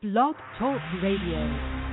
Blog Talk Radio.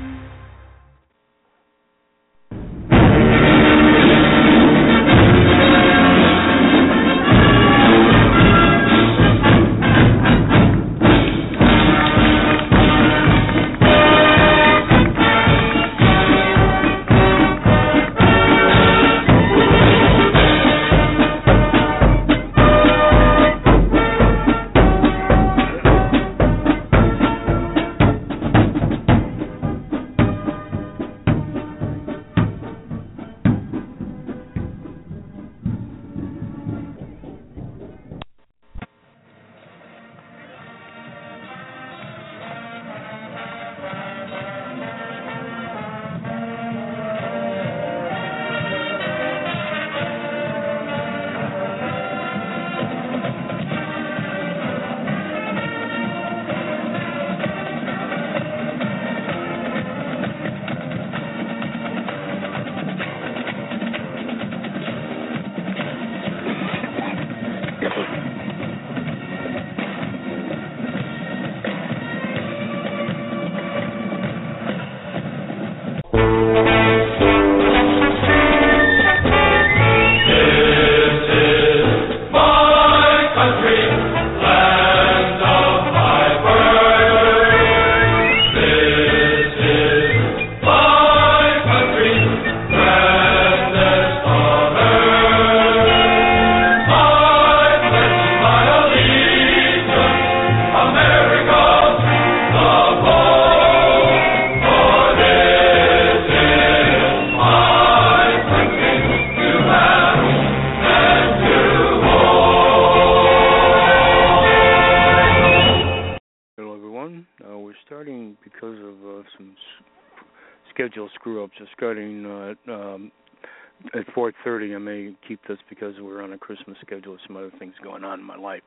At 4:30, I may keep this because we're on a Christmas schedule with some other things going on in my life.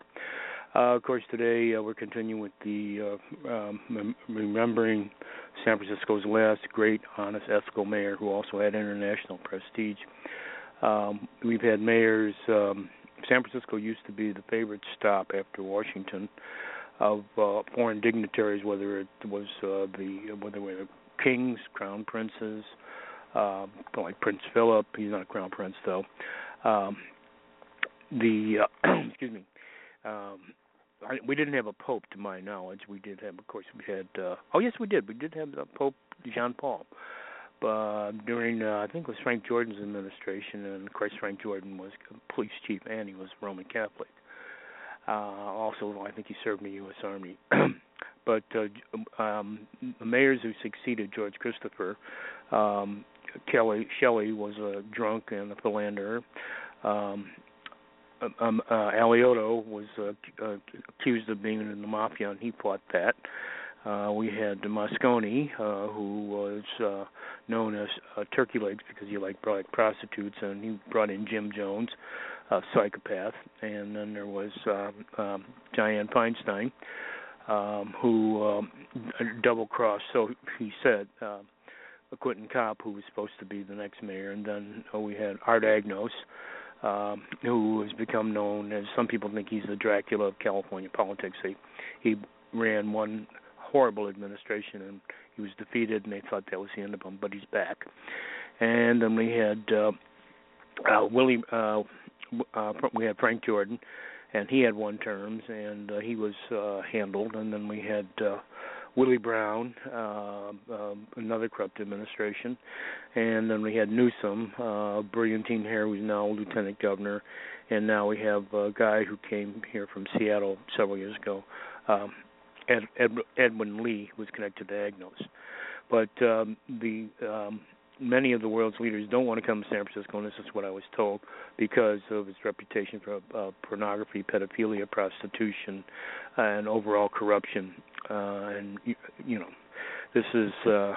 Of course, today we're continuing with the remembering San Francisco's last great, honest, ethical mayor who also had international prestige. We've had mayors. San Francisco used to be the favorite stop after Washington of foreign dignitaries, whether it was whether they were kings, crown princes. Like Prince Philip, he's not a crown prince though. Excuse me. We didn't have a pope, to my knowledge. We did have, of course, we had. Oh yes, we did. We did have Pope John Paul. During, I think it was Frank Jordan's administration, and of course Frank Jordan was police chief and he was Roman Catholic. Also, I think he served in the U.S. Army. But the mayors who succeeded George Christopher. Shelley was a drunk and a philanderer. Alioto was accused of being in the mafia, and he fought that. We had Moscone, who was known as Turkey Legs because he liked prostitutes, and he brought in Jim Jones, a psychopath. And then there was Dianne Feinstein, who double-crossed, so he said, Quentin Kopp, who was supposed to be the next mayor. And then we had Art Agnos, who has become known as, some people think he's the Dracula of California politics. He ran one horrible administration, and he was defeated, and they thought that was the end of him, but he's back. And then we had we had Frank Jordan, and he had one term, and he was handled. And then we had Willie Brown, another corrupt administration. And then we had Newsom, brilliantine hair, who's now lieutenant governor. And now we have a guy who came here from Seattle several years ago, Edwin Lee, who was connected to Agnos. But many of the world's leaders don't want to come to San Francisco, and this is what I was told, because of its reputation for pornography, pedophilia, prostitution, and overall corruption. And this is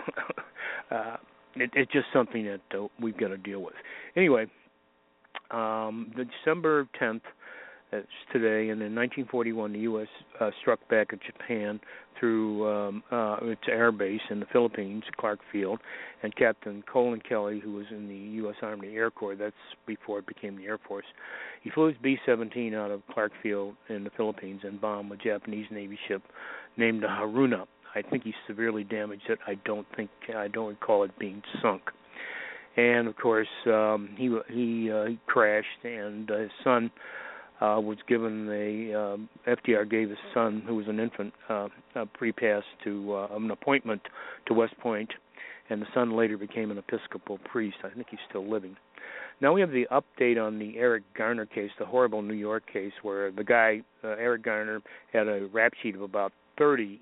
it's just something that we've got to deal with. Anyway, the December 10th, that's today, and in 1941, the U.S. struck back at Japan through its air base in the Philippines, Clark Field, and Captain Colin Kelly, who was in the U.S. Army Air Corps, that's before it became the Air Force, he flew his B-17 out of Clark Field in the Philippines and bombed a Japanese Navy ship named the Haruna. I think he's severely damaged it. I don't recall it being sunk. And of course, he crashed, and his son was given FDR gave his son, who was an infant, a pre-pass to an appointment to West Point, and the son later became an Episcopal priest. I think he's still living. Now we have the update on the Eric Garner case, the horrible New York case, where the guy, Eric Garner, had a rap sheet of about 30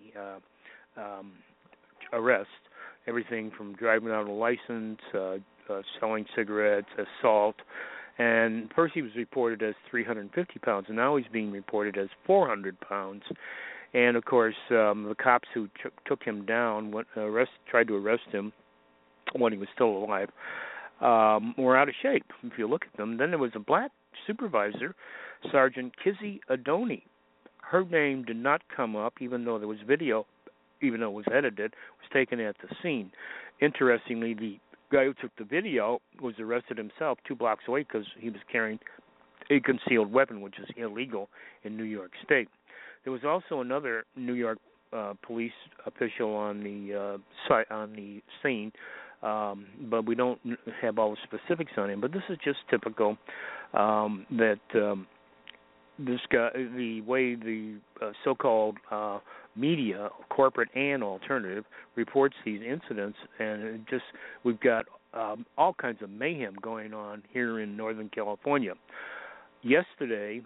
arrests, everything from driving without a license, selling cigarettes, assault, and first he was reported as 350 pounds, and now he's being reported as 400 pounds. And, of course, the cops who took him down, tried to arrest him when he was still alive, were out of shape, if you look at them. Then there was a black supervisor, Sergeant Kizzy Adoni. Her name did not come up, even though there was video, even though it was edited, was taken at the scene. Interestingly, the guy who took the video was arrested himself 2 blocks away because he was carrying a concealed weapon, which is illegal in New York State. There was also another New York police official on the scene, but we don't have all the specifics on him. But this is just typical that this guy, the way the so-called media, corporate and alternative, reports these incidents, and we've got all kinds of mayhem going on here in Northern California. Yesterday,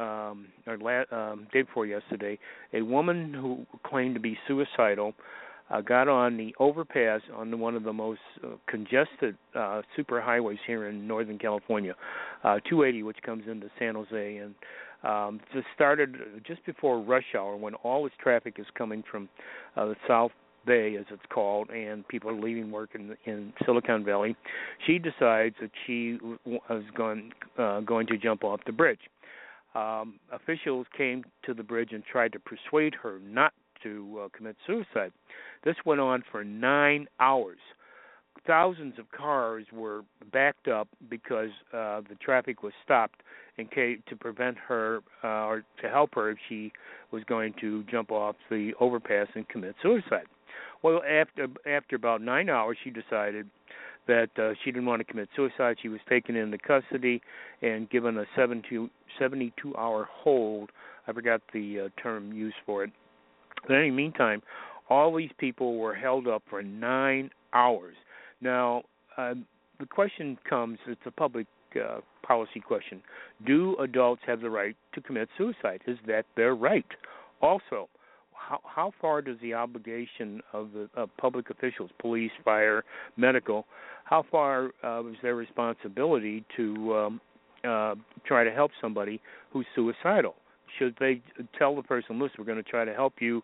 day before yesterday, a woman who claimed to be suicidal got on the overpass on one of the most congested superhighways here in Northern California, 280, which comes into San Jose, and this started just before rush hour when all this traffic is coming from the South Bay, as it's called, and people are leaving work in Silicon Valley. She decides that she was going to jump off the bridge. Officials came to the bridge and tried to persuade her not to commit suicide. This went on for 9 hours. Thousands of cars were backed up because the traffic was stopped to prevent her or to help her if she was going to jump off the overpass and commit suicide. Well, after about 9 hours, she decided that she didn't want to commit suicide. She was taken into custody and given a 72-hour hold. I forgot the term used for it. But in the meantime, all these people were held up for 9 hours. Now, the question comes, it's a public policy question. Do adults have the right to commit suicide? Is that their right? Also, how far does the obligation of the public officials, police, fire, medical, how far is their responsibility to try to help somebody who's suicidal? Should they tell the person, listen, we're going to try to help you,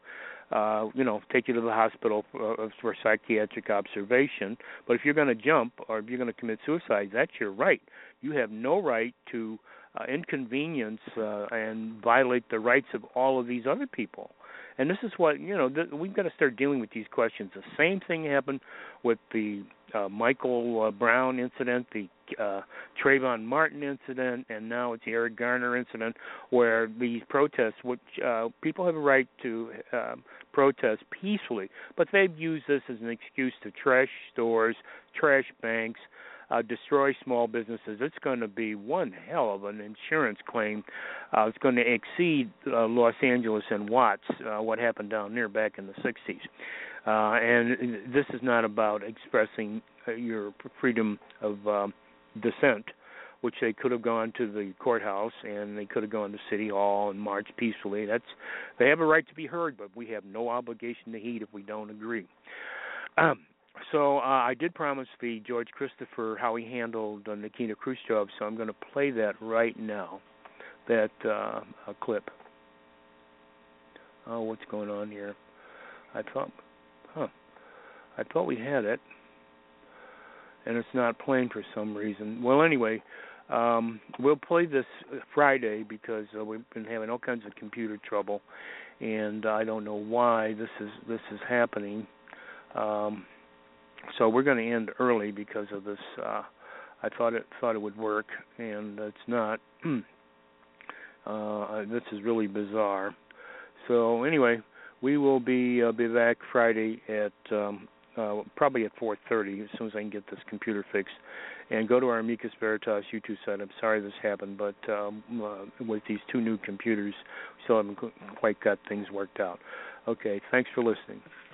take you to the hospital for psychiatric observation, but if you're going to jump or if you're going to commit suicide, that's your right. You have no right to inconvenience and violate the rights of all of these other people. And this is what, we've got to start dealing with these questions. The same thing happened with the Michael Brown incident, the Trayvon Martin incident, and now it's the Eric Garner incident, where these protests, which people have a right to protest peacefully, but they've used this as an excuse to trash stores, trash banks, destroy small businesses. It's going to be one hell of an insurance claim. It's going to exceed Los Angeles and Watts, what happened down there back in the 60s. And this is not about expressing your freedom of dissent, which they could have gone to the courthouse and they could have gone to City Hall and marched peacefully. They have a right to be heard, but we have no obligation to heed if we don't agree. So I did promise the George Christopher how he handled Nikita Khrushchev, so I'm going to play that right now, that clip. Oh, what's going on here? I thought we had it, and it's not playing for some reason. Well, anyway, we'll play this Friday because we've been having all kinds of computer trouble, and I don't know why this is happening. So we're going to end early because of this. I thought it would work, and it's not. This is really bizarre. So anyway, We will be back Friday at probably at 4:30 as soon as I can get this computer fixed. And go to our Amicus Veritas YouTube site. I'm sorry this happened, but with these two new computers, we still haven't quite got things worked out. Okay, thanks for listening.